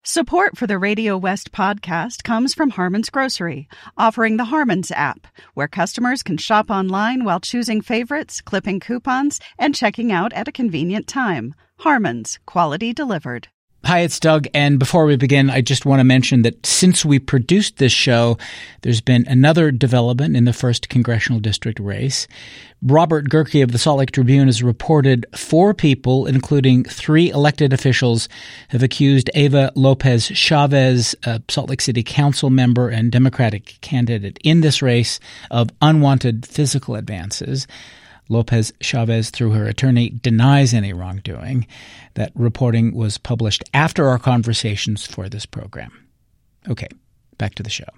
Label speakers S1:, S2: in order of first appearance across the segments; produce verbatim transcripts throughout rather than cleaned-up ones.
S1: Support for the Radio West podcast comes from Harmon's Grocery, offering the Harmon's app, where customers can shop online while choosing favorites, clipping coupons, and checking out at a convenient time. Harmon's, quality delivered.
S2: Hi, it's Doug, and before we begin, I just want to mention that since we produced this show, there's been another development in the first congressional district race. Robert Gehrke of the Salt Lake Tribune has reported four people, including three elected officials, have accused Eva Lopez Chavez, a Salt Lake City Council member and Democratic candidate in this race, of unwanted physical advances. Lopez Chavez, through her attorney, denies any wrongdoing. That reporting was published after our conversations for this program. Okay, back to the show.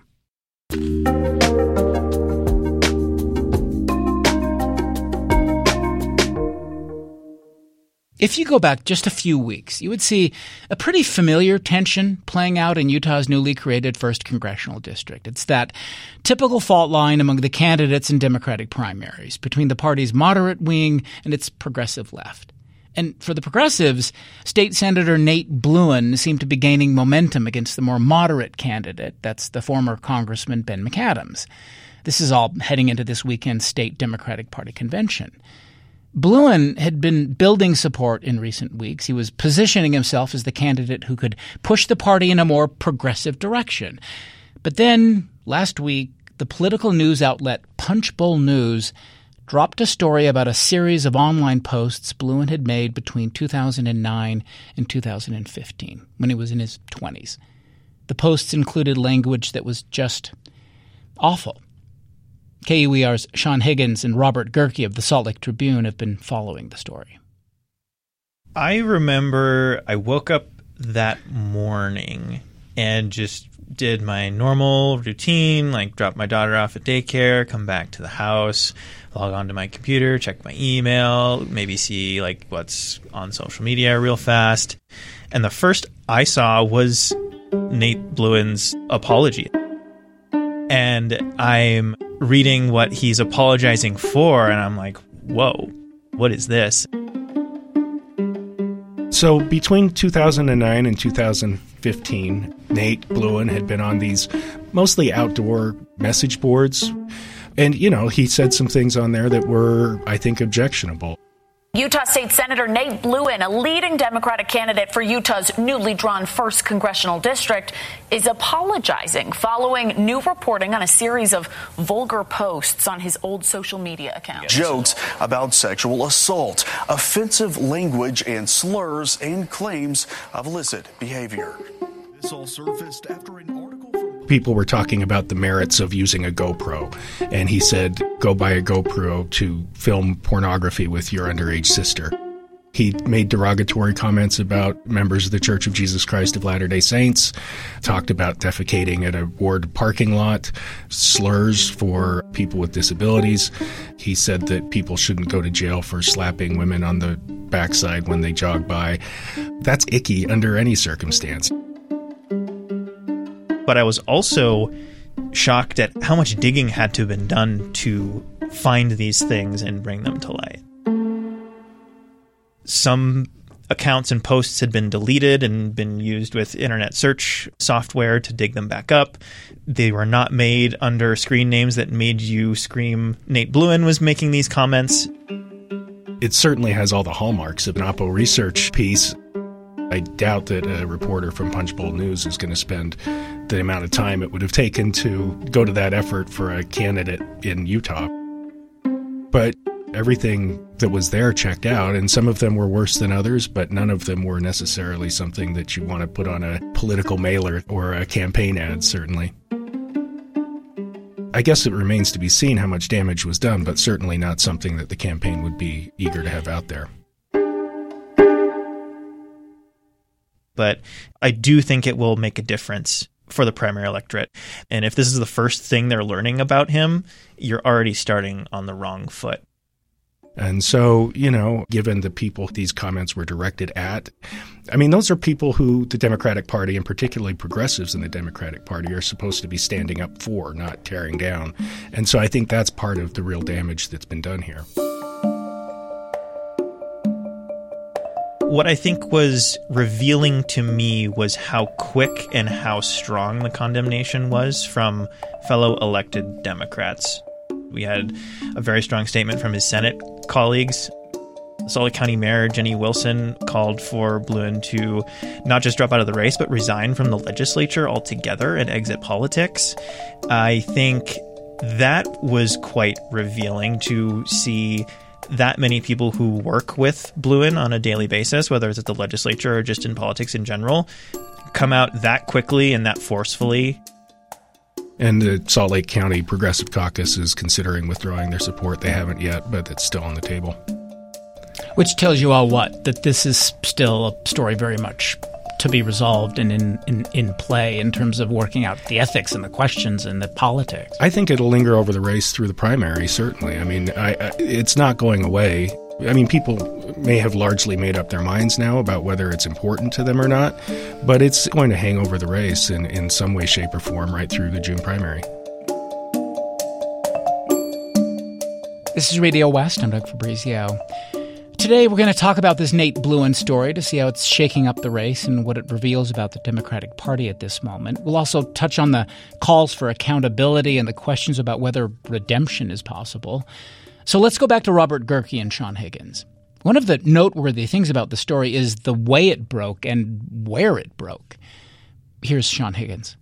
S2: If you go back just a few weeks, you would see a pretty familiar tension playing out in Utah's newly created first congressional district. It's that typical fault line among the candidates in Democratic primaries between the party's moderate wing and its progressive left. And for the progressives, State Senator Nate Bluin seemed to be gaining momentum against the more moderate candidate. That's the former Congressman Ben McAdams. This is all heading into this weekend's state Democratic Party convention. Bluin had been building support in recent weeks. He was positioning himself as the candidate who could push the party in a more progressive direction. But then, last week, the political news outlet Punchbowl News dropped a story about a series of online posts Bluin had made between two thousand nine and two thousand fifteen, when he was in his twenties. The posts included language that was just awful. K U E R's Sean Higgins and Robert Gehrke of the Salt Lake Tribune have been following the story.
S3: I remember I woke up that morning and just did my normal routine, like drop my daughter off at daycare, come back to the house, log onto my computer, check my email, maybe see like what's on social media real fast. And the first I saw was Nate Bluin's apology. And I'm reading what he's apologizing for, and I'm like, whoa, what is this?
S4: So between two thousand nine and two thousand fifteen, Nate Bluin had been on these mostly outdoor message boards. And, you know, he said some things on there that were, I think, objectionable.
S5: Utah State Senator Nate Bluin, a leading Democratic candidate for Utah's newly drawn first congressional district, is apologizing following new reporting on a series of vulgar posts on his old social media account.
S6: Jokes about sexual assault, offensive language and slurs, and claims of illicit behavior. This all surfaced after an article from...
S4: People were talking about the merits of using a GoPro, and he said, go buy a GoPro to film pornography with your underage sister. He made derogatory comments about members of the Church of Jesus Christ of Latter-day Saints, talked about defecating at a ward parking lot, slurs for people with disabilities. He said that people shouldn't go to jail for slapping women on the backside when they jog by. That's icky under any circumstance.
S3: But I was also shocked at how much digging had to have been done to find these things and bring them to light. Some accounts and posts had been deleted and been used with internet search software to dig them back up. They were not made under screen names that made you scream Nate Bluin was making these comments.
S4: It certainly has all the hallmarks of an Oppo research piece. I doubt that a reporter from Punchbowl News is going to spend the amount of time it would have taken to go to that effort for a candidate in Utah. But everything that was there checked out, and some of them were worse than others, but none of them were necessarily something that you want to put on a political mailer or a campaign ad, certainly. I guess it remains to be seen how much damage was done, but certainly not something that the campaign would be eager to have out there.
S3: But I do think it will make a difference for the primary electorate. And if this is the first thing they're learning about him, you're already starting on the wrong foot.
S4: And so, you know, given the people these comments were directed at, I mean, those are people who the Democratic Party, and particularly progressives in the Democratic Party, are supposed to be standing up for, not tearing down. And so I think that's part of the real damage that's been done here.
S3: What I think was revealing to me was how quick and how strong the condemnation was from fellow elected Democrats. We had a very strong statement from his Senate colleagues. Salt Lake County Mayor Jenny Wilson called for Blouin to not just drop out of the race, but resign from the legislature altogether and exit politics. I think that was quite revealing to see that many people who work with Blouin on a daily basis, whether it's at the legislature or just in politics in general, come out that quickly and that forcefully.
S4: And the Salt Lake County Progressive Caucus is considering withdrawing their support. They haven't yet, but it's still on the table.
S2: Which tells you all what? That this is still a story very much to be resolved and in, in, in play in terms of working out the ethics and the questions and the politics.
S4: I think it'll linger over the race through the primary, certainly. I mean, I, I, it's not going away. I mean, people may have largely made up their minds now about whether it's important to them or not, but it's going to hang over the race in, in some way, shape, or form right through the June primary.
S2: This is Radio West. I'm Doug Fabrizio. Today, we're going to talk about this Nate Blouin story to see how it's shaking up the race and what it reveals about the Democratic Party at this moment. We'll also touch on the calls for accountability and the questions about whether redemption is possible. So let's go back to Robert Gehrke and Sean Higgins. One of the noteworthy things about the story is the way it broke and where it broke. Here's Sean Higgins.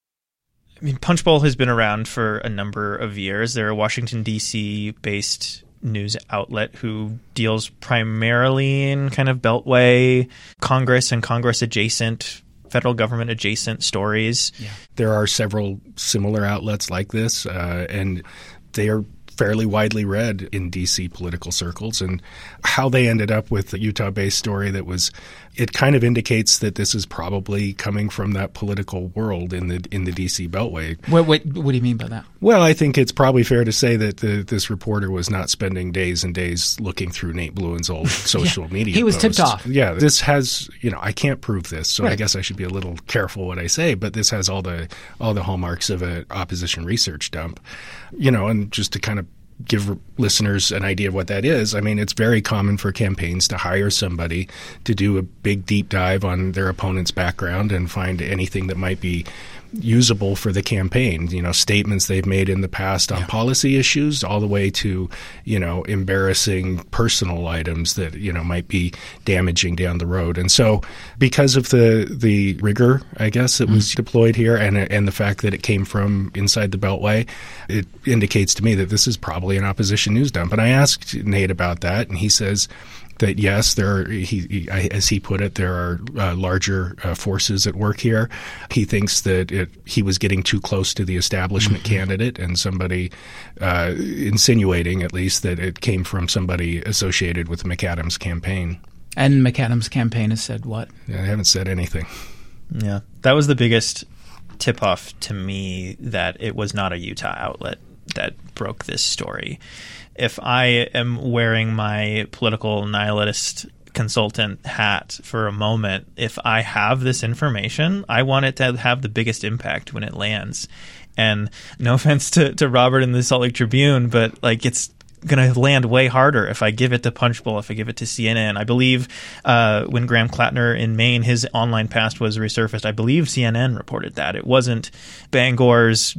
S3: I mean, Punchbowl has been around for a number of years. They're a Washington, D C-based news outlet who deals primarily in kind of Beltway, Congress and Congress-adjacent, federal government-adjacent stories.
S4: Yeah. There are several similar outlets like this, uh, and they are fairly widely read in D C political circles. And how they ended up with the Utah-based story that was, it kind of indicates that this is probably coming from that political world in the in the D C Beltway.
S2: What, what, what do you mean by that?
S4: Well, I think it's probably fair to say that the, this reporter was not spending days and days looking through Nate Blouin's old social
S2: yeah,
S4: media
S2: He was
S4: posts.
S2: tipped off.
S4: Yeah, this has, you know, I can't prove this, so
S2: right.
S4: I guess I should be a little careful what I say, but this has all the all the hallmarks of an opposition research dump. You know, and just to kind of give listeners an idea of what that is, I mean, it's very common for campaigns to hire somebody to do a big deep dive on their opponent's background and find anything that might be usable for the campaign, you know, statements they've made in the past on yeah. policy issues, all the way to, you know, embarrassing personal items that, you know, might be damaging down the road. And so because of the the rigor, I guess, that mm-hmm. was deployed here and and the fact that it came from inside the Beltway, it indicates to me that this is probably an opposition news dump. And I asked Nate about that, and he says that yes, there are, he, he, as he put it, there are uh, larger uh, forces at work here. He thinks that it, he was getting too close to the establishment mm-hmm. candidate and somebody uh, insinuating, at least, that it came from somebody associated with McAdams' campaign.
S2: And McAdams' campaign has said what?
S4: Yeah, they haven't said anything.
S3: Yeah, that was the biggest tip-off to me, that it was not a Utah outlet that broke this story. If I am wearing my political nihilist consultant hat for a moment, if I have this information, I want it to have the biggest impact when it lands. And no offense to, to Robert and the Salt Lake Tribune, but like it's going to land way harder if I give it to Punchbowl, if I give it to C N N. I believe uh, when Graham Klattner in Maine, his online past was resurfaced, I believe C N N reported that. It wasn't Bangor's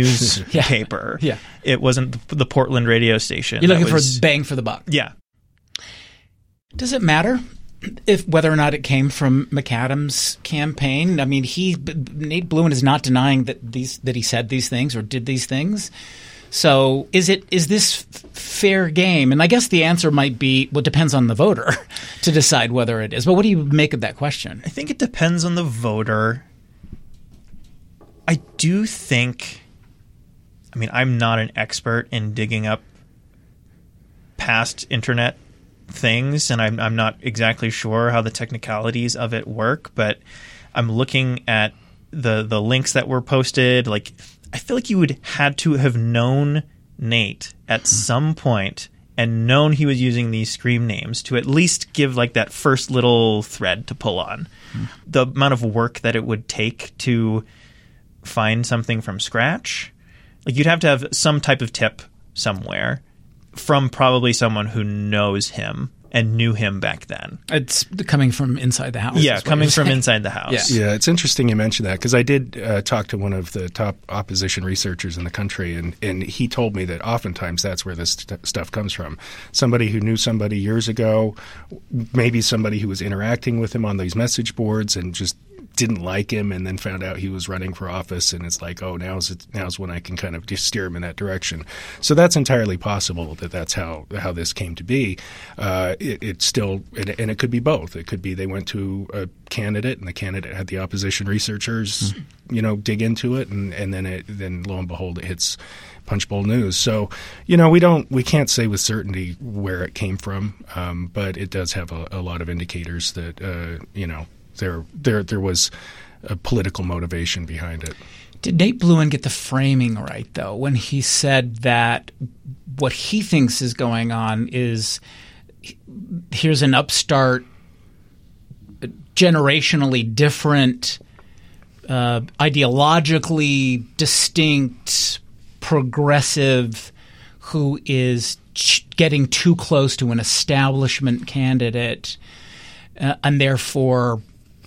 S3: newspaper.
S2: yeah. yeah.
S3: It wasn't the Portland radio station.
S2: You're looking
S3: was,
S2: for bang for the buck.
S3: Yeah.
S2: Does it matter if whether or not it came from McAdams' campaign? I mean, he Nate Blouin is not denying that these that he said these things or did these things. So is it is this f- fair game? And I guess the answer might be, well, it depends on the voter to decide whether it is. But what do you make of that question?
S3: I think it depends on the voter. I do think, I mean, I'm not an expert in digging up past internet things, and I'm, I'm not exactly sure how the technicalities of it work, but I'm looking at the the links that were posted. Like, I feel like you would had to have known Nate at mm-hmm. some point and known he was using these scream names to at least give like that first little thread to pull on. Mm-hmm. The amount of work that it would take to find something from scratch, like you'd have to have some type of tip somewhere from probably someone who knows him and knew him back then.
S2: It's coming from inside the house.
S3: Yeah, coming from inside the house.
S2: Yeah,
S4: yeah it's interesting you mentioned that because I did uh, talk to one of the top opposition researchers in the country, and, and he told me that oftentimes that's where this st- stuff comes from. Somebody who knew somebody years ago, maybe somebody who was interacting with him on these message boards and just didn't like him and then found out he was running for office, and it's like, oh, now's it, now's when I can kind of just steer him in that direction. So that's entirely possible that that's how how this came to be. Uh, it, it's still, and it, and it could be both. It could be they went to a candidate and the candidate had the opposition researchers, mm-hmm. you know, dig into it, and, and then it, then lo and behold, it hits Punchbowl News. So, you know, we don't, we can't say with certainty where it came from, um, but it does have a, a lot of indicators that, uh, you know, There, there, there was a political motivation behind it.
S2: Did Nate Bluin get the framing right, though, when he said that what he thinks is going on is here's an upstart, generationally different, uh, ideologically distinct, progressive, who is ch- getting too close to an establishment candidate, uh, and therefore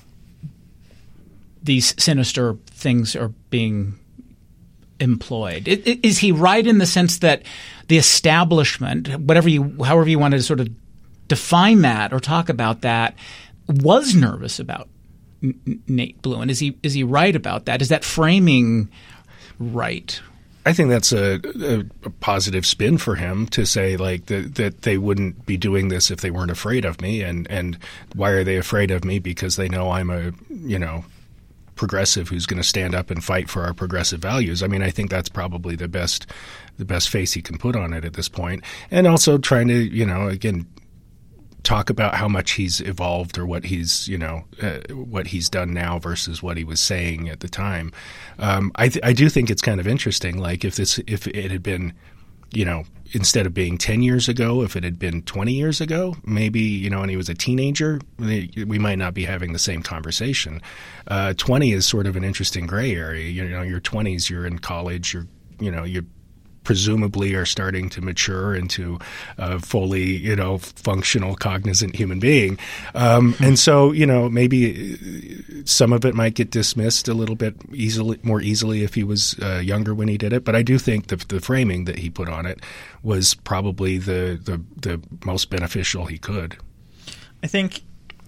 S2: these sinister things are being employed. Is he right in the sense that the establishment, whatever you, however you want to sort of define that or talk about that, was nervous about N- Nate Bluin? Is he is he right about that? Is that framing right?
S4: I think that's a, a, a positive spin for him to say like that, that they wouldn't be doing this if they weren't afraid of me. And, and why are they afraid of me? Because they know I'm a, you know, progressive who's going to stand up and fight for our progressive values. I mean, I think that's probably the best the best face he can put on it at this point. And also trying to, you know, again, talk about how much he's evolved or what he's, you know, uh, what he's done now versus what he was saying at the time. Um, I, th- I do think it's kind of interesting. Like if this, if it had been, you know, instead of being ten years ago, if it had been twenty years ago, maybe, you know, and he was a teenager, we might not be having the same conversation. Uh, twenty is sort of an interesting gray area. You know, your twenties, you're in college, you're, you know, you're presumably are starting to mature into a fully, you know, functional, cognizant human being. Um, and so, you know, maybe some of it might get dismissed a little bit easily, more easily if he was uh, younger when he did it. But I do think the, the framing that he put on it was probably the, the, the most beneficial he could.
S3: I think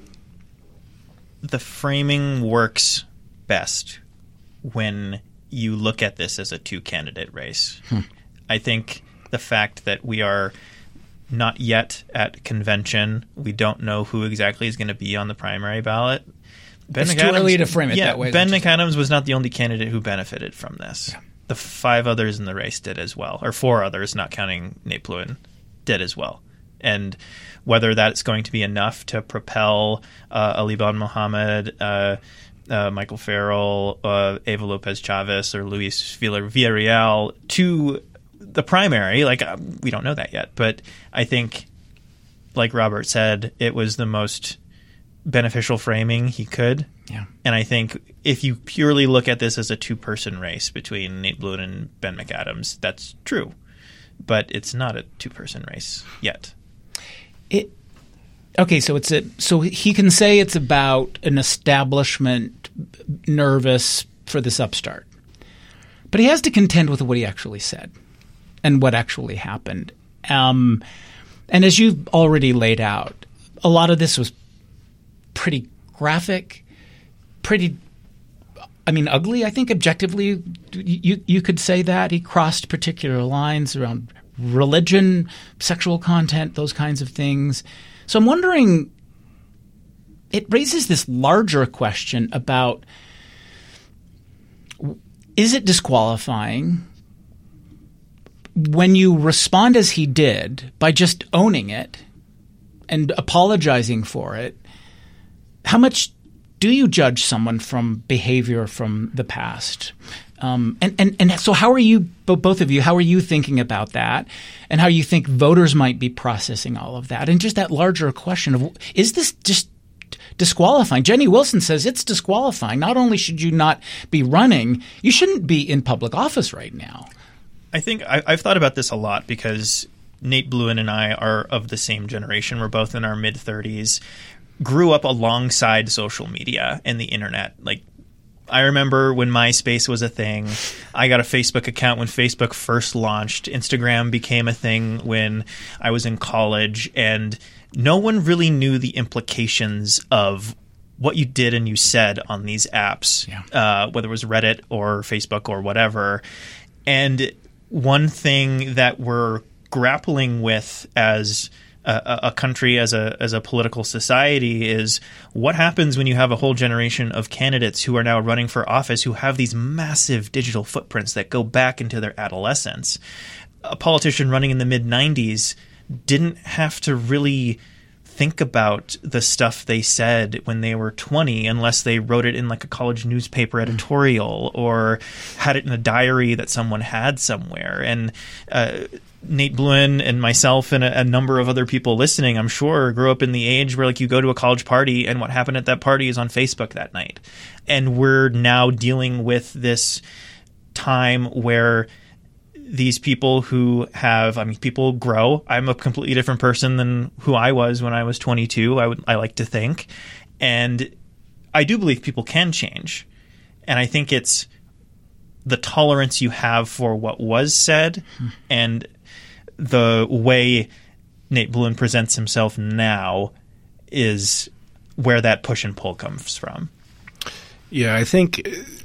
S3: the framing works best when you look at this as a two-candidate race. Hmm. I think the fact that we are not yet at convention, we don't know who exactly is going to be on the primary ballot. Ben
S2: it's
S3: McAdams,
S2: too early to frame it
S3: yeah,
S2: that way.
S3: Ben McAdams was not the only candidate who benefited from this. Yeah. The five others in the race did as well, or four others, not counting Nate Bluin, did as well. And whether that's going to be enough to propel uh, Ali Bon Mohammed, uh, uh, Michael Farrell, uh, Eva Lopez Chavez, or Luis Villarreal to the primary, like uh, we don't know that yet. But I think, like Robert said, it was the most beneficial framing he could.
S2: Yeah.
S3: And I think if you purely look at this as a two-person race between Nate Bluin and Ben McAdams, that's true. But it's not a two-person race yet.
S2: It okay, so it's a so he can say it's about an establishment nervous for this upstart, but he has to contend with what he actually said and what actually happened. Um, and as you've already laid out, a lot of this was pretty graphic, pretty. I mean, ugly. I think objectively, you you could say that he crossed particular lines around religion, sexual content, those kinds of things. So I'm wondering, it raises this larger question about, is it disqualifying when you respond as he did by just owning it and apologizing for it? How much do you judge someone from behavior from the past? Um, and, and, and so how are you, both of you, how are you thinking about that, and how you think voters might be processing all of that? And just that larger question of, is this just disqualifying? Jenny Wilson says it's disqualifying. Not only should you not be running, you shouldn't be in public office right now.
S3: I think I, I've thought about this a lot because Nate Bluin and I are of the same generation. We're both in our mid-thirties, grew up alongside social media and the internet. Like, I remember when MySpace was a thing. I got a Facebook account when Facebook first launched. Instagram became a thing when I was in college, and no one really knew the implications of what you did and you said on these apps, yeah. uh, whether it was Reddit or Facebook or whatever. And one thing that we're grappling with as a, a country, as a as a political society, is what happens when you have a whole generation of candidates who are now running for office who have these massive digital footprints that go back into their adolescence. A politician running in the mid nineties didn't have to really think about the stuff they said when they were twenty unless they wrote it in like a college newspaper editorial or had it in a diary that someone had somewhere. And uh, Nate Bluin and myself and a, a number of other people listening, I'm sure, grew up in the age where like you go to a college party and what happened at that party is on Facebook that night. And we're now dealing with this time where these people who have, I mean, people grow. I'm a completely different person than who I was when I was twenty-two, I would, I like to think. And I do believe people can change. And I think it's the tolerance you have for what was said hmm. and the way Nate Bluin presents himself now is where that push and pull comes from.
S4: Yeah, I think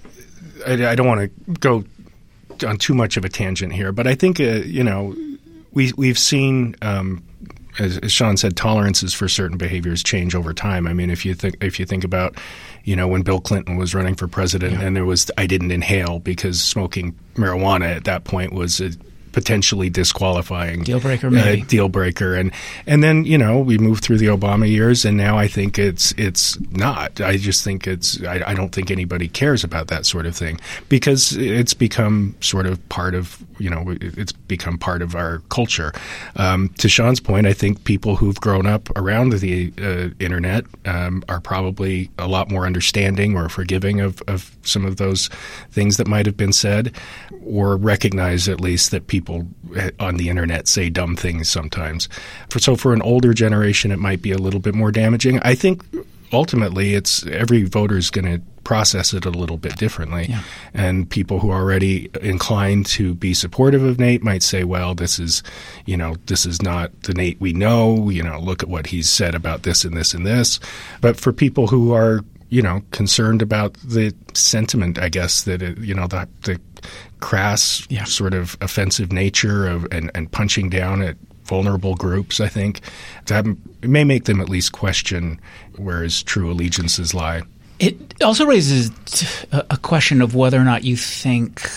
S4: I, I don't want to go on too much of a tangent here, but I think, uh, you know, we, we've seen, um, as, as Sean said, tolerances for certain behaviors change over time. I mean, if you think if you think about, you know, when Bill Clinton was running for president yeah. and there was I didn't inhale because smoking marijuana at that point was a potentially disqualifying
S2: deal breaker, maybe
S4: uh, deal breaker, and and then you know we moved through the Obama years, and now I think it's it's not. I just think it's. I, I don't think anybody cares about that sort of thing because it's become sort of part of you know it's become part of our culture. Um, to Sean's point, I think people who've grown up around the uh, internet um, are probably a lot more understanding or forgiving of, of some of those things that might have been said, or recognize at least that people. People on the internet say dumb things sometimes. For, so for an older generation, it might be a little bit more damaging. I think ultimately it's every voter is going to process it a little bit differently. Yeah. And people who are already inclined to be supportive of Nate might say, well, this is, you know, this is not the Nate we know. You know, look at what he's said about this and this and this. But for people who are, you know, concerned about the sentiment, I guess, that, it, you know, the, the crass yeah. sort of offensive nature of and, and punching down at vulnerable groups, I think, that may make them at least question where his true allegiances lie.
S2: It also raises a question of whether or not you think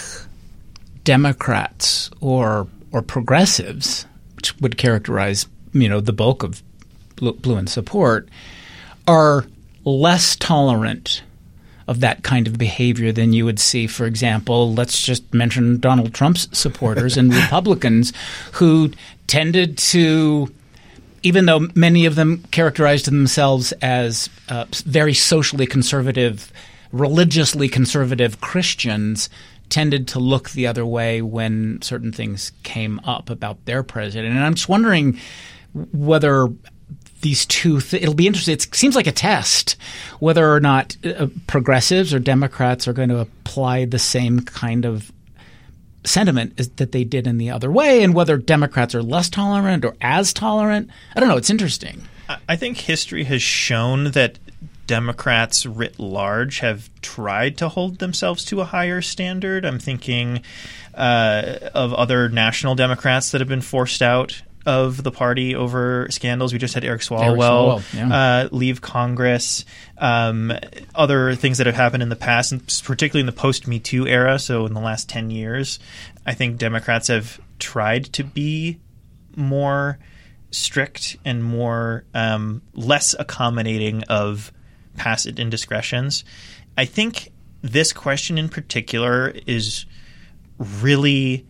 S2: Democrats or or progressives, which would characterize, you know, the bulk of Bluin support, are less tolerant of that kind of behavior than you would see, for example, let's just mention Donald Trump's supporters and Republicans who tended to, even though many of them characterized themselves as uh, very socially conservative, religiously conservative Christians, tended to look the other way when certain things came up about their president. And I'm just wondering whether these two th- – it'll be interesting. It seems like a test whether or not uh, progressives or Democrats are going to apply the same kind of sentiment as, that they did in the other way, and whether Democrats are less tolerant or as tolerant. I don't know. It's interesting.
S3: I think history has shown that Democrats writ large have tried to hold themselves to a higher standard. I'm thinking uh, of other national Democrats that have been forced out of the party over scandals. We just had Eric Swalwell, Eric Swalwell yeah. uh, leave Congress. Um, other things that have happened in the past, and particularly in the post-Me Too era, so in the last ten years, I think Democrats have tried to be more strict and more um, less accommodating of past indiscretions. I think this question in particular is really,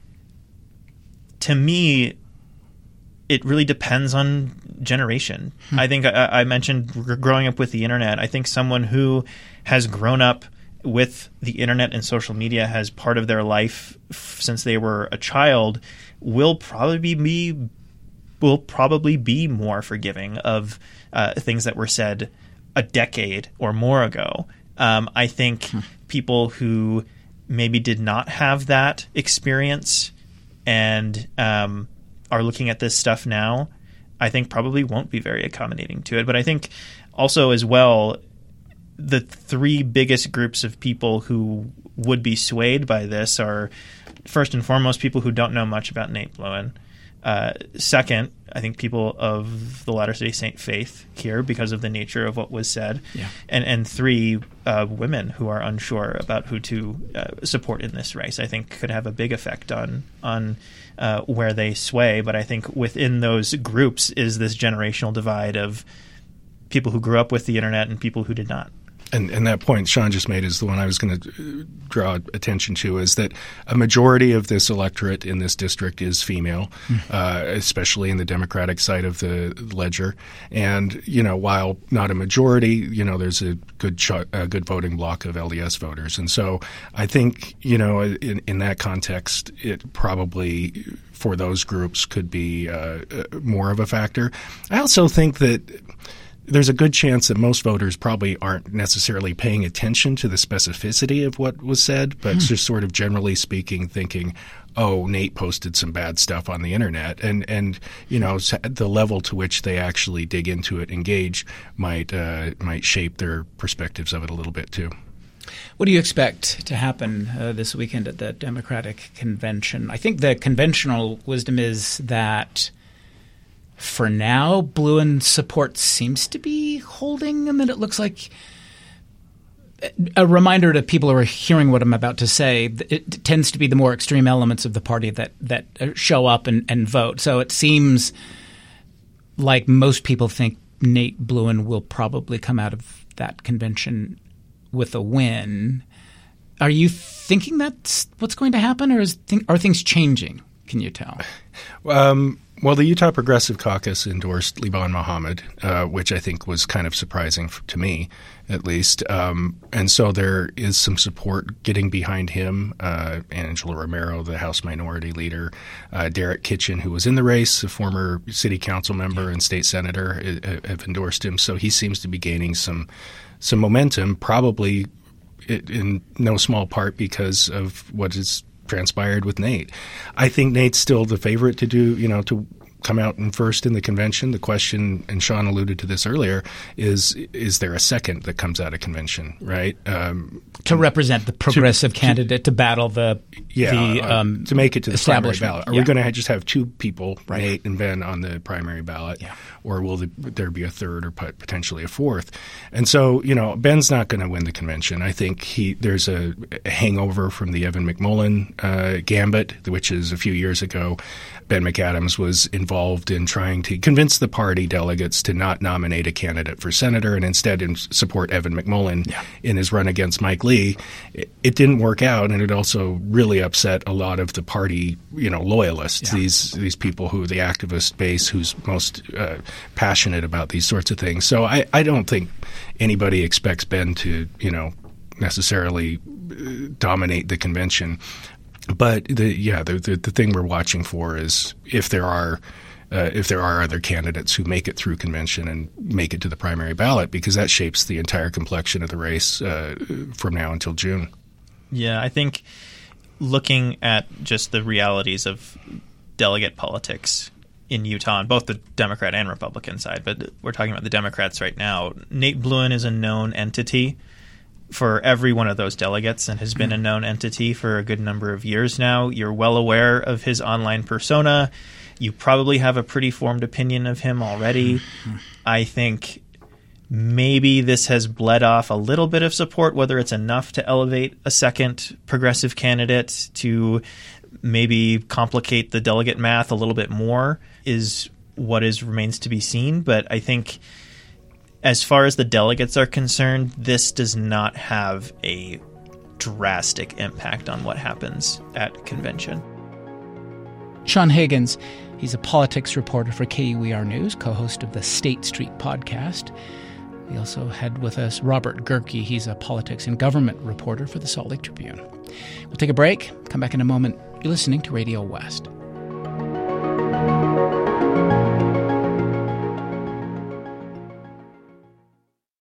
S3: to me, it really depends on generation. Hmm. I think I, I mentioned growing up with the internet. I think someone who has grown up with the internet and social media as part of their life f- since they were a child will probably be will probably be more forgiving of uh, things that were said a decade or more ago. Um, I think hmm. people who maybe did not have that experience and um, are looking at this stuff now, I think probably won't be very accommodating to it. But I think also as well, the three biggest groups of people who would be swayed by this are, first and foremost, people who don't know much about Nate Bluin. Uh, second, I think people of the Latter-day Saint faith here because of the nature of what was said.
S2: Yeah.
S3: And and three, uh, women who are unsure about who to uh, support in this race, I think could have a big effect on on uh, where they sway. But I think within those groups is this generational divide of people who grew up with the internet and people who did not.
S4: And, and that point Sean just made is the one I was going to draw attention to, is that a majority of this electorate in this district is female, mm-hmm. uh, especially in the Democratic side of the ledger. And, you know, while not a majority, you know, there's a good ch- a good voting block of L D S voters. And so I think, you know, in, in that context, it probably for those groups could be uh, more of a factor. I also think that there's a good chance that most voters probably aren't necessarily paying attention to the specificity of what was said, but hmm. just sort of generally speaking thinking, oh, Nate posted some bad stuff on the internet. And, and you know, the level to which they actually dig into it, engage, might uh, might shape their perspectives of it a little bit too.
S2: What do you expect to happen uh, this weekend at the Democratic convention? I think the conventional wisdom is that for now, Bluin support seems to be holding, and that it looks like a reminder to people who are hearing what I'm about to say. It tends to be the more extreme elements of the party that that show up and, and vote. So it seems like most people think Nate Bluin will probably come out of that convention with a win. Are you thinking that's what's going to happen, or is th- are things changing? Can you tell?
S4: Um, well, the Utah Progressive Caucus endorsed Liban Mohammed, uh, which I think was kind of surprising f- to me, at least. Um, and so there is some support getting behind him. Uh, Angela Romero, the House Minority Leader, uh, Derek Kitchen, who was in the race, a former city council member and state senator, uh, have endorsed him. So he seems to be gaining some some momentum, probably in no small part because of what is transpired with Nate. I think Nate's still the favorite to do, you know, to come out in first in the convention. The question, and Sean alluded to this earlier, is is there a second that comes out of convention, right? Um,
S2: to represent the progressive to, candidate to, to battle the
S4: yeah
S2: the,
S4: uh,
S2: um,
S4: to make it to the primary ballot. Are
S2: yeah.
S4: we going to just have two people,
S2: right.
S4: Nate and Ben, on the primary ballot,
S2: yeah.
S4: or will the, there be a third or potentially a fourth? And so, you know, Ben's not going to win the convention. I think he there's a, a hangover from the Evan McMullin uh, gambit, which is a few years ago. Ben McAdams was involved in trying to convince the party delegates to not nominate a candidate for senator and instead support Evan McMullin yeah. in his run against Mike Lee. It, it didn't work out, and it also really upset a lot of the party, you know, loyalists. Yeah. These these people who the activist base who's most uh, passionate about these sorts of things. So I, I don't think anybody expects Ben to, you know, necessarily dominate the convention. But the yeah, the, the the thing we're watching for is if there are uh, if there are other candidates who make it through convention and make it to the primary ballot, because that shapes the entire complexion of the race uh, from now until June.
S3: Yeah, I think looking at just the realities of delegate politics in Utah on both the Democrat and Republican side, but we're talking about the Democrats right now. Nate Bluin is a known entity for every one of those delegates and has been a known entity for a good number of years now. You're well aware of his online persona. You probably have a pretty formed opinion of him already. I think maybe this has bled off a little bit of support, whether it's enough to elevate a second progressive candidate to maybe complicate the delegate math a little bit more is what is remains to be seen. But I think as far as the delegates are concerned, this does not have a drastic impact on what happens at convention.
S2: Sean Higgins, he's a politics reporter for K U E R News, co-host of the State Street podcast. We also had with us Robert Gehrke. He's a politics and government reporter for the Salt Lake Tribune. We'll take a break, come back in a moment. You're listening to Radio West.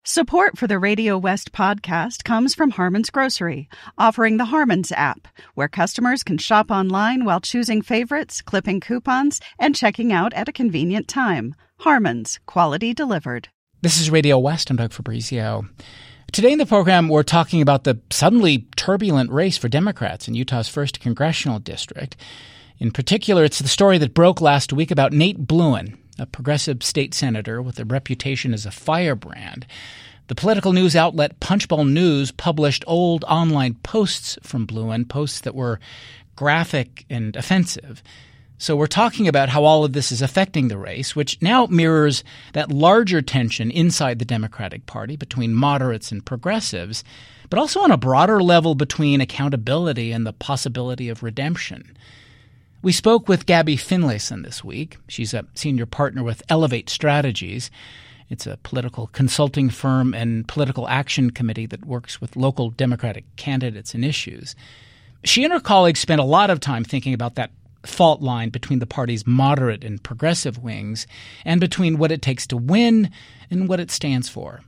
S1: Support for the Radio West podcast comes from Harmon's Grocery, offering the Harmon's app, where customers can shop online while choosing favorites, clipping coupons, and checking out at a convenient time. Harmon's, quality delivered.
S2: This is Radio West. I'm Doug Fabrizio. Today in the program, we're talking about the suddenly turbulent race for Democrats in Utah's first congressional district. In particular, it's the story that broke last week about Nate Bluin, a progressive state senator with a reputation as a firebrand. The political news outlet Punchbowl News published old online posts from Bluin, posts that were graphic and offensive. So we're talking about how all of this is affecting the race, which now mirrors that larger tension inside the Democratic Party between moderates and progressives, but also on a broader level between accountability and the possibility of redemption. We spoke with Gabby Finlayson this week. She's a senior partner with Elevate Strategies. It's a political consulting firm and political action committee that works with local Democratic candidates and issues. She and her colleagues spent a lot of time thinking about that fault line between the party's moderate and progressive wings and between what it takes to win and what it stands for.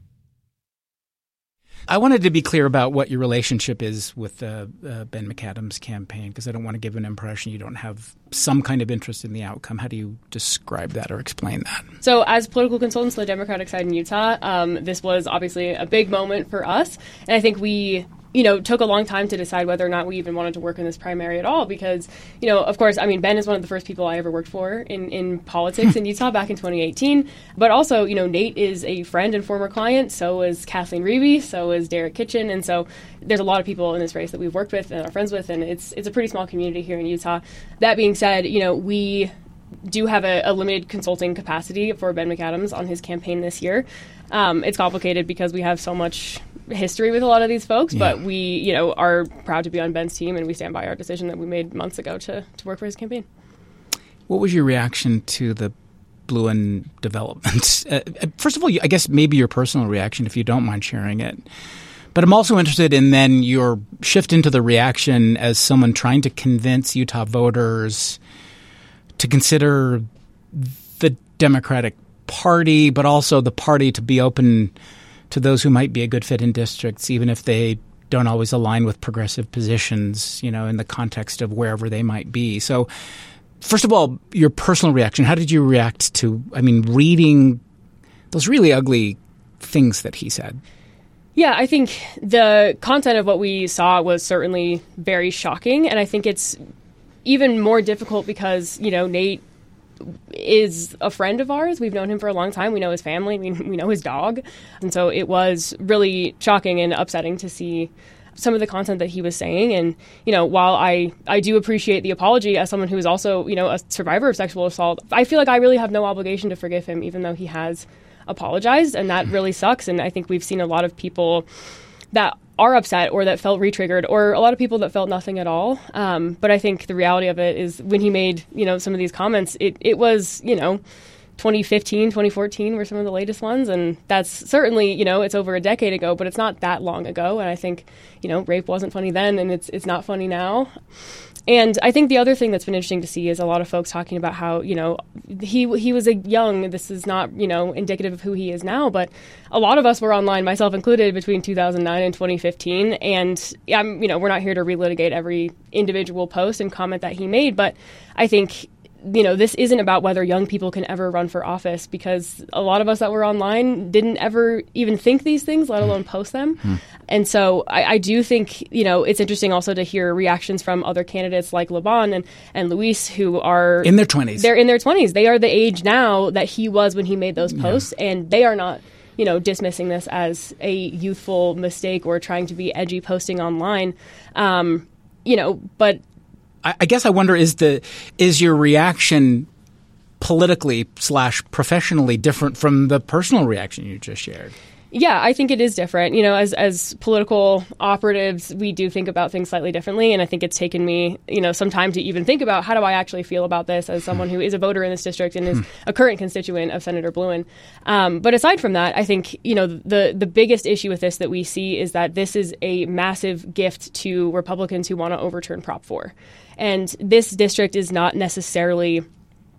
S2: I wanted to be clear about what your relationship is with uh, uh, Ben McAdams' campaign, because I don't want to give an impression you don't have some kind of interest in the outcome. How do you describe that or explain that?
S7: So as political consultants on the Democratic side in Utah, um, this was obviously a big moment for us. And I think we you know, took a long time to decide whether or not we even wanted to work in this primary at all because, you know, of course, I mean, Ben is one of the first people I ever worked for in, in politics in Utah back in twenty eighteen. But also, you know, Nate is a friend and former client. So is Kathleen Reeve. So is Derek Kitchen. And so there's a lot of people in this race that we've worked with and are friends with. And it's it's a pretty small community here in Utah. That being said, you know, we do have a, a limited consulting capacity for Ben McAdams on his campaign this year. Um, it's complicated because we have so much history with a lot of these folks, yeah. but we, you know, are proud to be on Ben's team, and we stand by our decision that we made months ago to, to work for his campaign.
S2: What was your reaction to the Bluin development? Uh, first of all, I guess maybe your personal reaction, if you don't mind sharing it. But I'm also interested in then your shift into the reaction as someone trying to convince Utah voters to consider the Democratic Party, but also the party to be open to those who might be a good fit in districts, even if they don't always align with progressive positions, you know, in the context of wherever they might be. So, first of all, your personal reaction, how did you react to, I mean, reading those really ugly things that he said?
S7: Yeah, I think the content of what we saw was certainly very shocking, and I think it's even more difficult because, you know, Nate is a friend of ours. We've known him for a long time. We know his family. We, we know his dog. And so it was really shocking and upsetting to see some of the content that he was saying. And, you know, while I, I do appreciate the apology as someone who is also, you know, a survivor of sexual assault, I feel like I really have no obligation to forgive him, even though he has apologized. And that really sucks. And I think we've seen a lot of people that are upset or that felt re-triggered, or a lot of people that felt nothing at all. Um, but I think the reality of it is when he made, you know, some of these comments, it, it was, you know, twenty fifteen, twenty fourteen were some of the latest ones. And that's certainly, you know, it's over a decade ago, but it's not that long ago. And I think, you know, rape wasn't funny then, and it's it's not funny now. And I think the other thing that's been interesting to see is a lot of folks talking about how, you know, he he was a young, this is not, you know, indicative of who he is now, but a lot of us were online, myself included, between two thousand nine and twenty fifteen. And, I'm, you know, we're not here to relitigate every individual post and comment that he made, but I think, you know, this isn't about whether young people can ever run for office, because a lot of us that were online didn't ever even think these things, let alone post them. Mm. And so I, I do think, you know, it's interesting also to hear reactions from other candidates like Laban and, and Luis, who are
S2: in their twenties.
S7: They're in their twenties. They are the age now that he was when he made those posts. Yeah. And they are not, you know, dismissing this as a youthful mistake or trying to be edgy posting online. Um, you know, but
S2: I guess I wonder, is the is your reaction politically slash professionally different from the personal reaction you just shared?
S7: Yeah, I think it is different. You know, as as political operatives, we do think about things slightly differently. And I think it's taken me, you know, some time to even think about how do I actually feel about this as someone who is a voter in this district and is a current constituent of Senator Bluin. Um, but aside from that, I think, you know, the the biggest issue with this that we see is that this is a massive gift to Republicans who want to overturn Prop four. And this district is not necessarily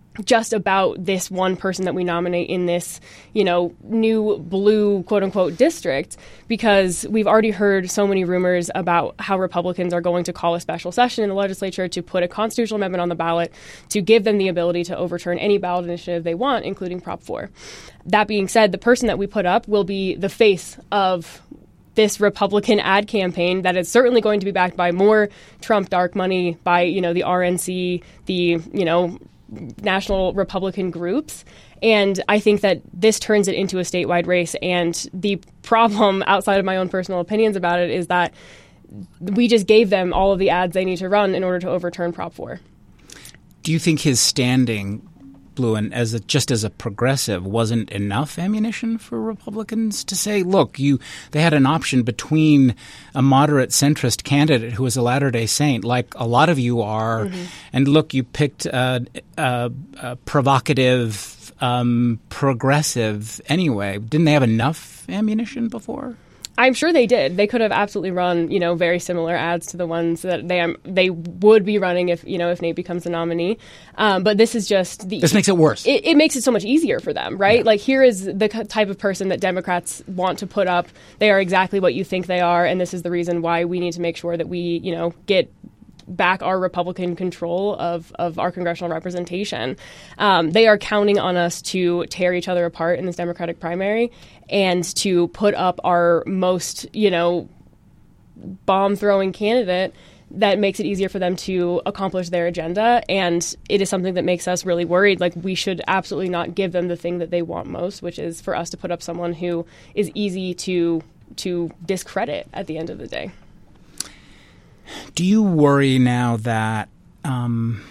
S7: just about this one person that we nominate in this, you know, new blue quote unquote district, because we've already heard so many rumors about how Republicans are going to call a special session in the legislature to put a constitutional amendment on the ballot to give them the ability to overturn any ballot initiative they want, including Prop four. That being said, the person that we put up will be the face of this Republican ad campaign that is certainly going to be backed by more Trump dark money, by, you know, the R N C, the, you know, national Republican groups. And I think that this turns it into a statewide race. And the problem, outside of my own personal opinions about it, is that we just gave them all of the ads they need to run in order to overturn Prop four.
S2: Do you think his standing, Blouin, as a, just as a progressive, wasn't enough ammunition for Republicans to say, look, you they had an option between a moderate centrist candidate who was a Latter-day Saint, like a lot of you are, mm-hmm. and look, you picked a, a, a provocative um, progressive anyway. Didn't they have enough ammunition before?
S7: I'm sure they did. They could have absolutely run, you know, very similar ads to the ones that they um, they would be running if, you know, if Nate becomes the nominee. Um, but this is just the.
S2: This makes it worse.
S7: It, it makes it so much easier for them, right?
S2: Yeah.
S7: Like, here is the type of person that Democrats want to put up. They are exactly what you think they are, and this is the reason why we need to make sure that we, you know, get back our Republican control of, of our congressional representation. Um, they are counting on us to tear each other apart in this Democratic primary and to put up our most, you know, bomb-throwing candidate that makes it easier for them to accomplish their agenda. And it is something that makes us really worried. Like, we should absolutely not give them the thing that they want most, which is for us to put up someone who is easy to to discredit at the end of the day.
S2: Do you worry now that um,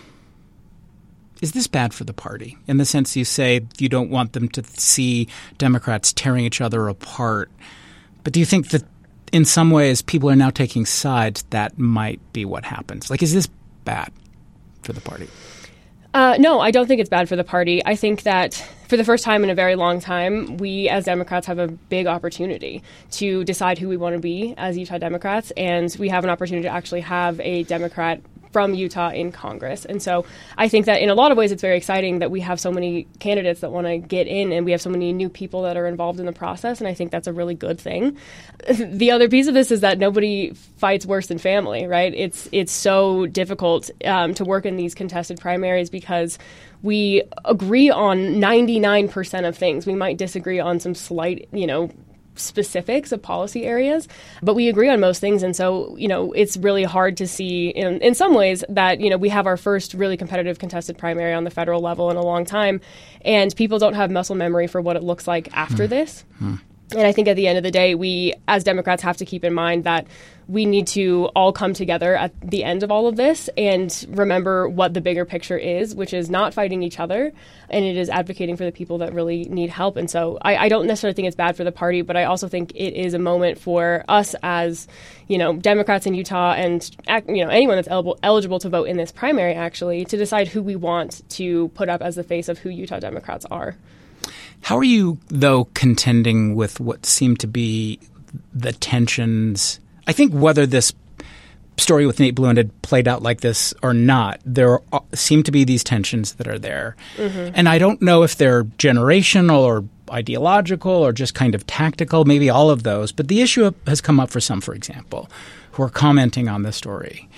S2: is this bad for the party, in the sense you say you don't want them to see Democrats tearing each other apart? But do you think that in some ways people are now taking sides that might be what happens? Like, is this bad for the party?
S7: Uh, no, I don't think it's bad for the party. I think that for the first time in a very long time, we as Democrats have a big opportunity to decide who we want to be as Utah Democrats, and we have an opportunity to actually have a Democrat from Utah in Congress. And so I think that in a lot of ways it's very exciting that we have so many candidates that want to get in, and we have so many new people that are involved in the process, and I think that's a really good thing. The other piece of this is that nobody fights worse than family, right? It's it's so difficult um, to work in these contested primaries because we agree on ninety-nine percent of things. We might disagree on some slight, you know, specifics of policy areas, but we agree on most things. And so, you know, it's really hard to see in, in some ways that, you know, we have our first really competitive contested primary on the federal level in a long time, and people don't have muscle memory for what it looks like after mm. this. Mm. And I think at the end of the day, we as Democrats have to keep in mind that we need to all come together at the end of all of this and remember what the bigger picture is, which is not fighting each other, and it is advocating for the people that really need help. And so I, I don't necessarily think it's bad for the party, but I also think it is a moment for us as, you know, Democrats in Utah and, you know, anyone that's eligible, eligible to vote in this primary, actually, to decide who we want to put up as the face of who Utah Democrats are.
S2: How are you, though, contending with what seem to be the tensions? I think whether this story with Nate Blouin had played out like this or not, there are, seem to be these tensions that are there. Mm-hmm. And I don't know if they're generational or ideological or just kind of tactical, maybe all of those. But the issue has come up for some, for example, who are commenting on the story.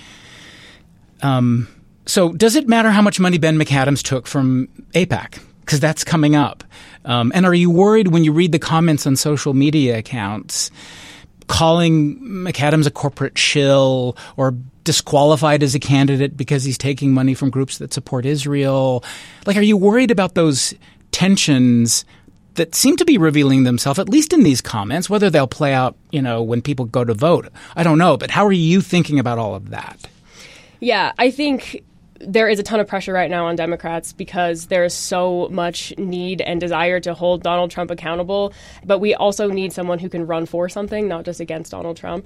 S2: Um, so does it matter how much money Ben McAdams took from AIPAC? Because that's coming up. Um, and are you worried when you read the comments on social media accounts calling McAdams a corporate shill or disqualified as a candidate because he's taking money from groups that support Israel? Like, are you worried about those tensions that seem to be revealing themselves, at least in these comments, whether they'll play out, you know, when people go to vote? I don't know. But how are you thinking about all of that?
S7: Yeah, I think there is a ton of pressure right now on Democrats because there is so much need and desire to hold Donald Trump accountable. But we also need someone who can run for something, not just against Donald Trump.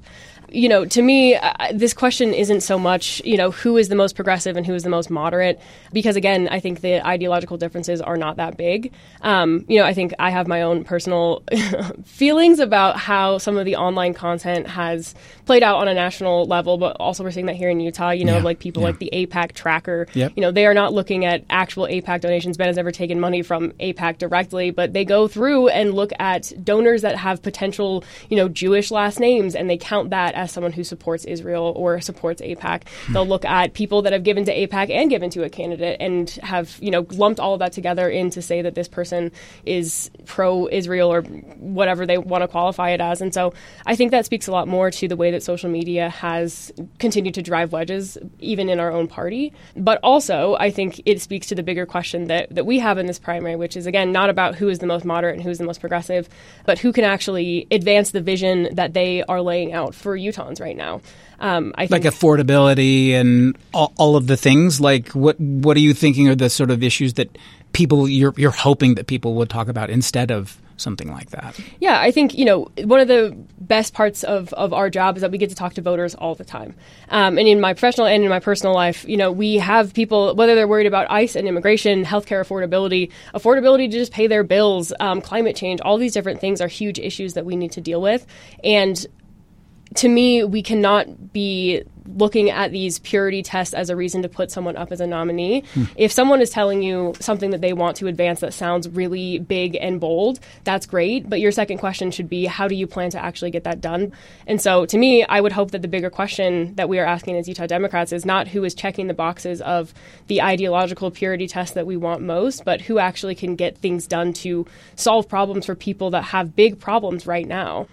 S7: You know, to me, uh, this question isn't so much, you know, who is the most progressive and who is the most moderate, because, again, I think the ideological differences are not that big. Um, you know, I think I have my own personal feelings about how some of the online content has played out on a national level, but also we're seeing that here in Utah, you know,
S2: yeah.
S7: like people
S2: yeah.
S7: like the AIPAC tracker,
S2: yep.
S7: you know, they are not looking at actual AIPAC donations. Ben has never taken money from AIPAC directly, but they go through and look at donors that have potential, you know, Jewish last names, and they count that as someone who supports Israel or supports AIPAC. Hmm. They'll look at people that have given to AIPAC and given to a candidate and have, you know, lumped all of that together in to say that this person is pro-Israel or whatever they want to qualify it as. And so I think that speaks a lot more to the way that social media has continued to drive wedges, even in our own party. But also, I think it speaks to the bigger question that, that we have in this primary, which is, again, not about who is the most moderate and who is the most progressive, but who can actually advance the vision that they are laying out for Utahns right now. Um, I think
S2: like affordability and all, all of the things. Like, what what are you thinking are the sort of issues that people you're you're hoping that people would talk about instead of something like that?
S7: Yeah, I think, you know, one of the best parts of, of our job is that we get to talk to voters all the time. Um, and in my professional and in my personal life, you know, we have people, whether they're worried about ICE and immigration, healthcare affordability, affordability to just pay their bills, um, climate change, all these different things are huge issues that we need to deal with. And to me, we cannot be looking at these purity tests as a reason to put someone up as a nominee. Hmm. If someone is telling you something that they want to advance that sounds really big and bold, that's great. But your second question should be, how do you plan to actually get that done? And so to me, I would hope that the bigger question that we are asking as Utah Democrats is not who is checking the boxes of the ideological purity test that we want most, but who actually can get things done to solve problems for people that have big problems right now.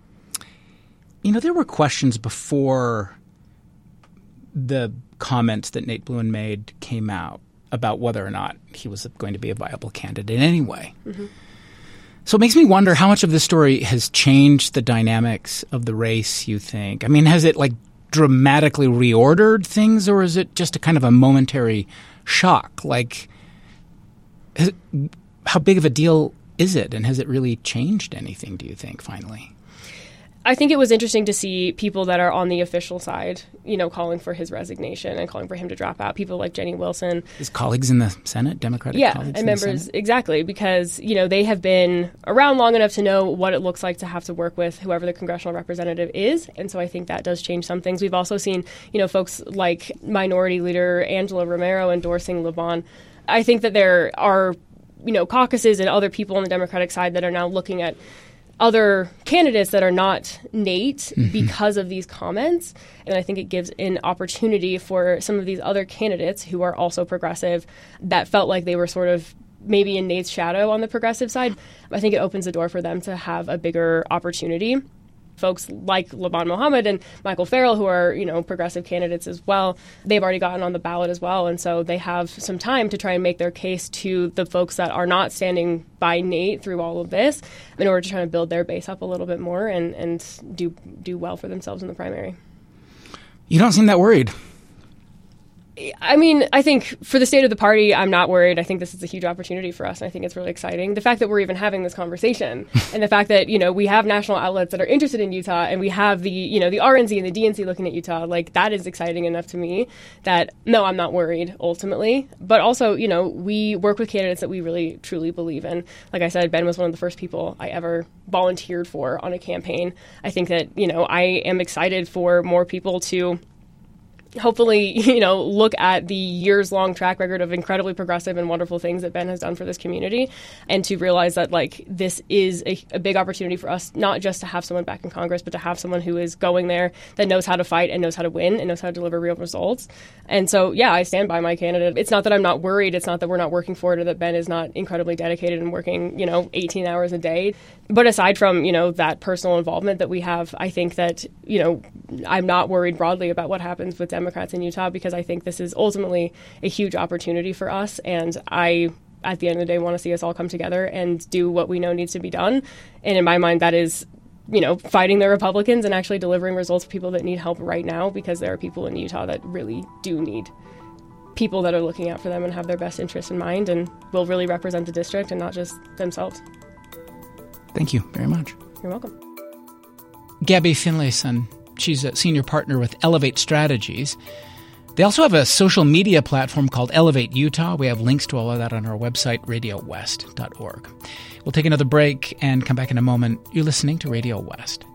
S2: You know, there were questions before the comments that Nate Bluin made came out about whether or not he was going to be a viable candidate anyway. Mm-hmm. So it makes me wonder how much of this story has changed the dynamics of the race, you think? I mean, has it like dramatically reordered things, or is it just a kind of a momentary shock? Like, has it, how big of a deal is it, and has it really changed anything, do you think, finally?
S7: I think it was interesting to see people that are on the official side, you know, calling for his resignation and calling for him to drop out. People like Jenny Wilson.
S2: His colleagues in the Senate, Democratic
S7: yeah,
S2: colleagues
S7: and
S2: in
S7: members,
S2: the Senate?
S7: exactly, because, you know, they have been around long enough to know what it looks like to have to work with whoever the congressional representative is. And so I think that does change some things. We've also seen, you know, folks like Minority Leader Angela Romero endorsing LeBon. I think that there are, you know, caucuses and other people on the Democratic side that are now looking at other candidates that are not Nate mm-hmm. because of these comments. And I think it gives an opportunity for some of these other candidates who are also progressive that felt like they were sort of maybe in Nate's shadow on the progressive side. I think it opens the door for them to have a bigger opportunity. Folks like LeBon Mohammed and Michael Farrell, who are, you know, progressive candidates as well, they've already gotten on the ballot as well. And so they have some time to try and make their case to the folks that are not standing by Nate through all of this in order to try to build their base up a little bit more and, and do do well for themselves in the primary.
S2: You don't seem that worried.
S7: I mean, I think for the state of the party, I'm not worried. I think this is a huge opportunity for us, and I think it's really exciting. The fact that we're even having this conversation and the fact that, you know, we have national outlets that are interested in Utah and we have the, you know, the R N C and the D N C looking at Utah, like that is exciting enough to me that, no, I'm not worried ultimately. But also, you know, we work with candidates that we really, truly believe in. Like I said, Ben was one of the first people I ever volunteered for on a campaign. I think that, you know, I am excited for more people to hopefully, you know, look at the years-long track record of incredibly progressive and wonderful things that Ben has done for this community and to realize that, like, this is a, a big opportunity for us, not just to have someone back in Congress, but to have someone who is going there that knows how to fight and knows how to win and knows how to deliver real results. And so, yeah, I stand by my candidate. It's not that I'm not worried. It's not that we're not working for it or that Ben is not incredibly dedicated and working, you know, eighteen hours a day. But aside from, you know, that personal involvement that we have, I think that, you know, I'm not worried broadly about what happens with Democrats in Utah because I think this is ultimately a huge opportunity for us. And I, at the end of the day, want to see us all come together and do what we know needs to be done. And in my mind, that is, you know, fighting the Republicans and actually delivering results for people that need help right now, because there are people in Utah that really do need people that are looking out for them and have their best interests in mind and will really represent the district and not just themselves.
S2: Thank you very much.
S7: You're welcome.
S2: Gabby Finlayson, She's a senior partner with Elevate Strategies. They also have a social media platform called Elevate Utah. We have links to all of that on our website, radio west dot org. We'll take another break and come back in a moment. You're listening to Radio West.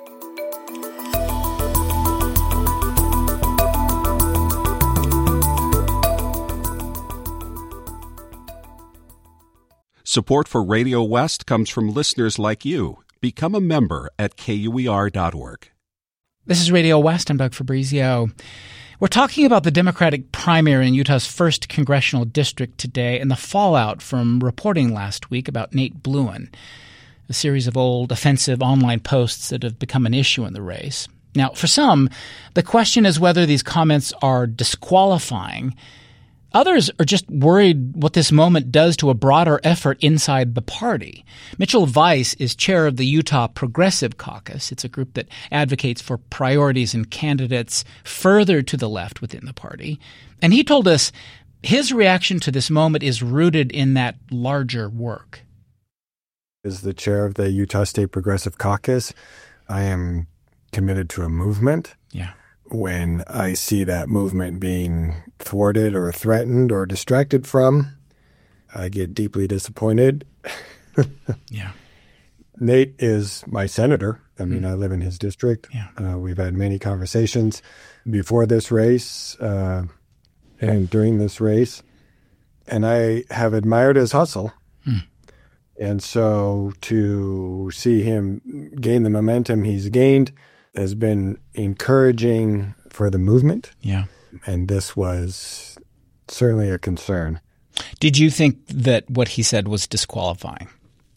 S8: Support for Radio West comes from listeners like you. Become a member at K U E R dot org.
S2: This is Radio West. I'm Doug Fabrizio. We're talking about the Democratic primary in Utah's first congressional district today and the fallout from reporting last week about Nate Bluin, a series of old offensive online posts that have become an issue in the race. Now, for some, the question is whether these comments are disqualifying. Others are just worried what this moment does to a broader effort inside the party. Mitchell Weiss is chair of the Utah Progressive Caucus. It's a group that advocates for priorities and candidates further to the left within the party. And he told us his reaction to this moment is rooted in that larger work.
S9: As the chair of the Utah State Progressive Caucus, I am committed to a movement.
S2: Yeah.
S9: When I see that movement being thwarted or threatened or distracted from, I get deeply disappointed.
S2: Yeah.
S9: Nate is my senator. I mean, mm. I live in his district.
S2: Yeah.
S9: Uh, we've had many conversations before this race uh, and during this race, and I have admired his hustle. Mm. And so to see him gain the momentum he's gained has been encouraging for the movement.
S2: Yeah.
S9: And this was certainly a concern.
S2: Did you think that what he said was disqualifying?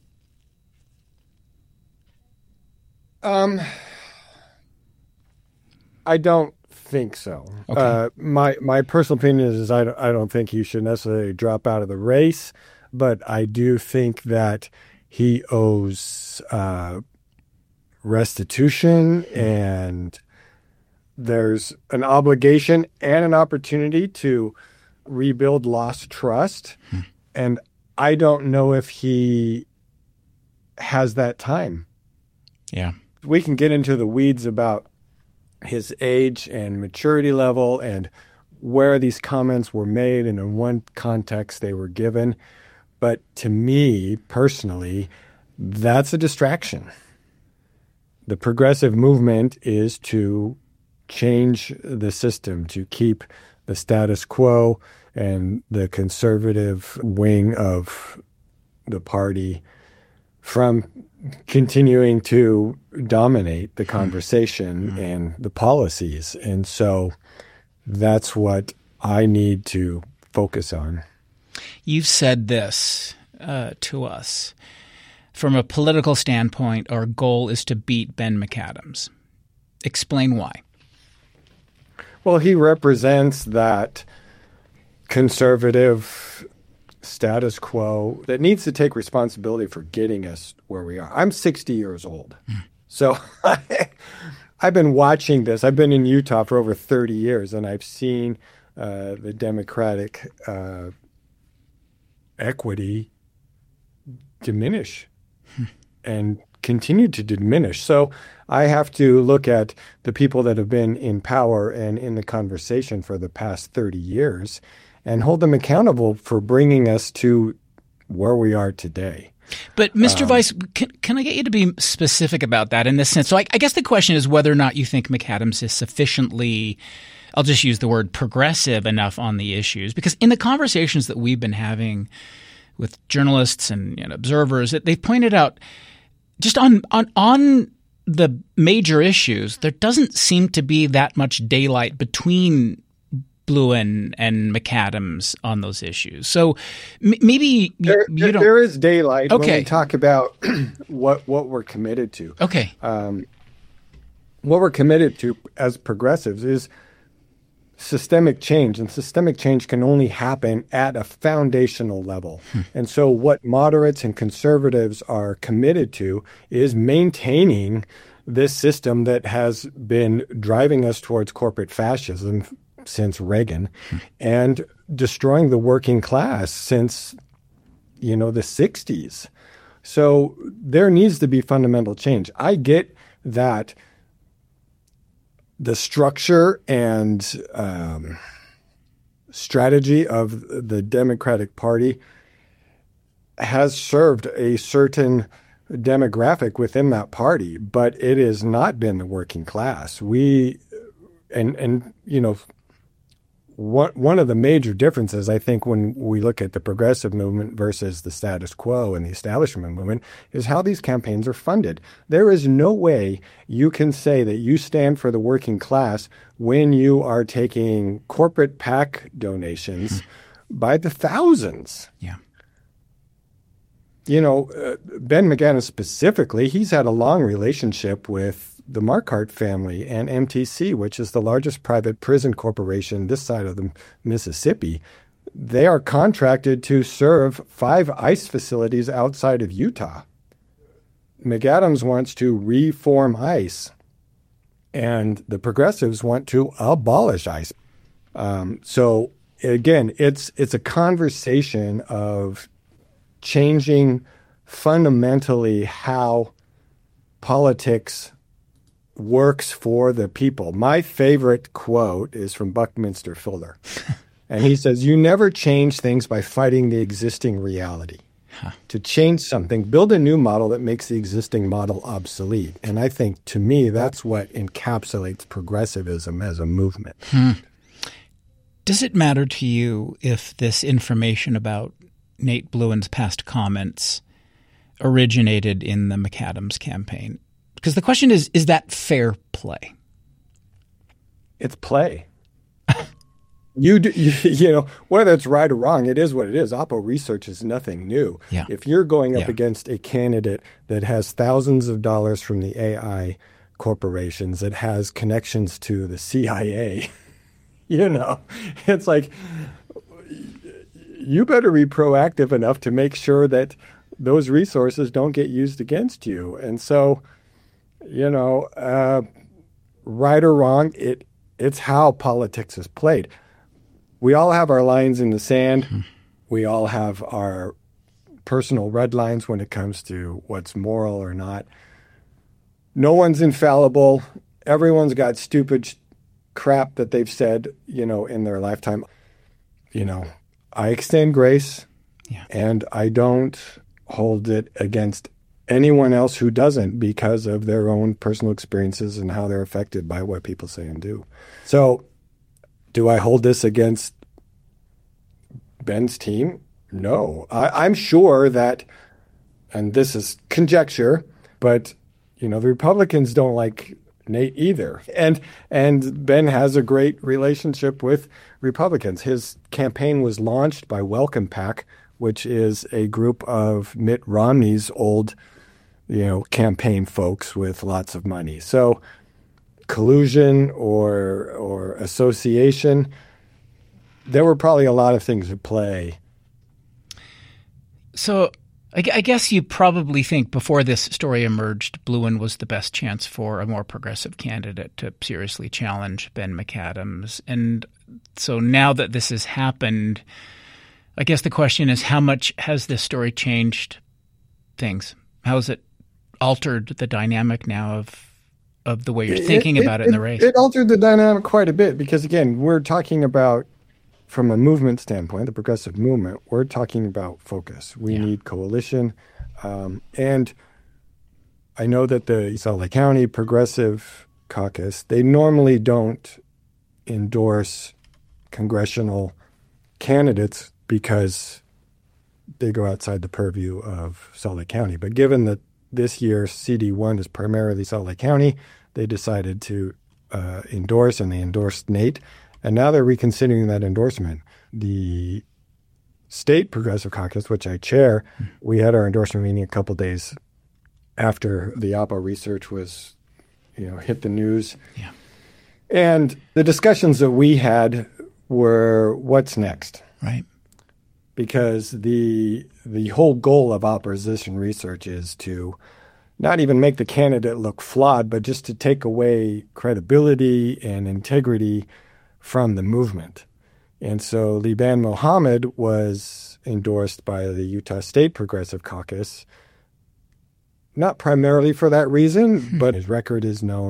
S9: Um, I don't think so.
S2: Okay.
S9: Uh, my my personal opinion is, is I, don't, I don't think he should necessarily drop out of the race, but I do think that he owes uh, restitution, and there's an obligation and an opportunity to rebuild lost trust. Hmm. And I don't know if he has that time.
S2: Yeah.
S9: We can get into the weeds about his age and maturity level and where these comments were made and in what context they were given. But to me, personally, that's a distraction. The progressive movement is to change the system, to keep the status quo, and the conservative wing of the party from continuing to dominate the conversation mm-hmm. and the policies. And so that's what I need to focus on.
S2: You've said this uh, to us. From a political standpoint, our goal is to beat Ben McAdams. Explain why.
S9: Well, he represents that conservative status quo that needs to take responsibility for getting us where we are. I'm sixty years old. Mm. So I've been watching this. I've been in Utah for over thirty years, and I've seen uh, the Democratic uh, equity diminish hmm. and continue to diminish. So I have to look at the people that have been in power and in the conversation for the past thirty years and hold them accountable for bringing us to where we are today.
S2: But Mister Um, Weiss, can, can I get you to be specific about that in this sense? So I, I guess the question is whether or not you think McAdams is sufficiently, I'll just use the word progressive enough on the issues. Because in the conversations that we've been having with journalists and you know, observers, that they've pointed out just on, on on the major issues, there doesn't seem to be that much daylight between Bluin and McAdams on those issues. So m- maybe
S9: there,
S2: you, you don't.
S9: There is daylight
S2: okay.
S9: when we talk about what what we're committed to.
S2: Okay.
S9: Um, what we're committed to as progressives is systemic change, and systemic change can only happen at a foundational level. Hmm. And so what moderates and conservatives are committed to is maintaining this system that has been driving us towards corporate fascism since Reagan hmm. and destroying the working class since, you know, the sixties. So there needs to be fundamental change. I get that the structure and um, strategy of the Democratic Party has served a certain demographic within that party, but it has not been the working class. We, and, and you know, one, one of the major differences, I think, when we look at the progressive movement versus the status quo and the establishment movement is how these campaigns are funded. There is no way you can say that you stand for the working class when you are taking corporate PAC donations by the thousands.
S2: Yeah.
S9: You know, uh, Ben McAdams specifically, he's had a long relationship with the Marquardt family and M T C, which is the largest private prison corporation this side of the Mississippi. They are contracted to serve five ICE facilities outside of Utah. McAdams wants to reform ICE, and the progressives want to abolish ICE. Um, so again, it's it's a conversation of changing fundamentally how politics works for the people. My favorite quote is from Buckminster Fuller. And he says, you never change things by fighting the existing reality. Huh. To change something, build a new model that makes the existing model obsolete. And I think, to me, that's what encapsulates progressivism as a movement.
S2: Hmm. Does it matter to you if this information about Nate Bluin's past comments originated in the McAdams campaign? Because the question is, is that fair play?
S9: It's play. you, do, you you know, whether it's right or wrong, it is what it is. Oppo research is nothing new.
S2: Yeah.
S9: If you're going up
S2: yeah.
S9: against a candidate that has thousands of dollars from the A I corporations, that has connections to the C I A, you know, it's like you better be proactive enough to make sure that those resources don't get used against you. And so, you know, uh, right or wrong, it it's how politics is played. We all have our lines in the sand. Mm-hmm. We all have our personal red lines when it comes to what's moral or not. No one's infallible. Everyone's got stupid sh- crap that they've said, you know, in their lifetime. You know, I extend grace, yeah. and I don't hold it against anyone else who doesn't because of their own personal experiences and how they're affected by what people say and do. So do I hold this against Ben's team? No. I, I'm sure that, and this is conjecture, but, you know, the Republicans don't like Nate either. And and Ben has a great relationship with Republicans. His campaign was launched by Welcome PAC, which is a group of Mitt Romney's old, you know, campaign folks with lots of money. So collusion or or association, there were probably a lot of things at play.
S2: So I, I guess you probably think before this story emerged, Bluin was the best chance for a more progressive candidate to seriously challenge Ben McAdams. And so now that this has happened, I guess the question is, how much has this story changed things? How has it altered the dynamic now of of the way you're thinking it, about it, it in the race?
S9: It altered the dynamic quite a bit because, again, we're talking about, from a movement standpoint, the progressive movement, we're talking about focus. We yeah. need coalition. Um, and I know that the Salt Lake County Progressive Caucus, they normally don't endorse congressional candidates because they go outside the purview of Salt Lake County. But given that this year C D one is primarily Salt Lake County, they decided to uh, endorse, and they endorsed Nate. And now they're reconsidering that endorsement. The State Progressive Caucus, which I chair, mm. we had our endorsement meeting a couple days after the Oppo research was, you know, hit the news.
S2: Yeah.
S9: And the discussions that we had were, what's next?
S2: Right.
S9: Because the the whole goal of opposition research is to not even make the candidate look flawed, but just to take away credibility and integrity from the movement. And so Liban Mohammed was endorsed by the Utah State Progressive Caucus, not primarily for that reason, but his record is known.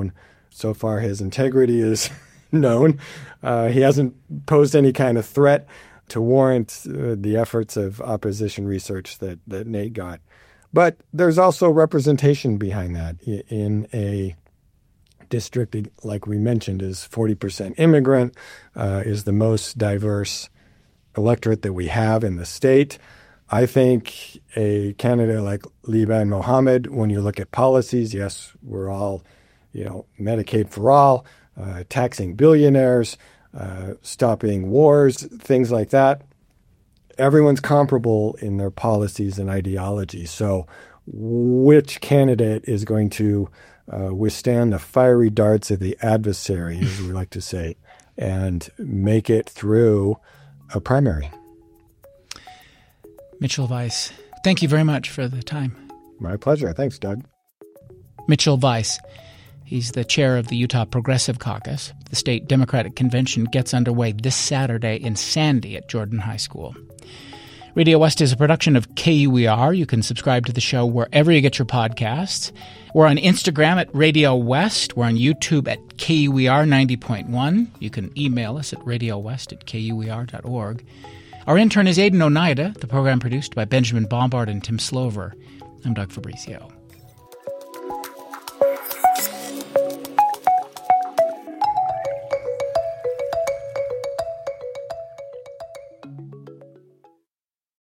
S9: So far, his integrity is known. Uh, he hasn't posed any kind of threat to warrant uh, the efforts of opposition research that, that Nate got. But there's also representation behind that. In a district, like we mentioned, is forty percent immigrant, uh, is the most diverse electorate that we have in the state. I think a candidate like Liban Mohammed, when you look at policies, yes, we're all, you know, Medicaid for all, uh, taxing billionaires, uh, stopping wars, things like that. Everyone's comparable in their policies and ideology. So which candidate is going to uh, withstand the fiery darts of the adversary, as we like to say, and make it through a primary?
S2: Mitchell Weiss, thank you very much for the time.
S9: My pleasure. Thanks, Doug.
S2: Mitchell Weiss. He's the chair of the Utah Progressive Caucus. The state Democratic Convention gets underway this Saturday in Sandy at Jordan High School. Radio West is a production of K U E R. You can subscribe to the show wherever you get your podcasts. We're on Instagram at Radio West. We're on YouTube at K U E R ninety point one. You can email us at radiowest at K U E R dot org. Our intern is Aidan Oneida, the program produced by Benjamin Bombard and Tim Slover. I'm Doug Fabrizio.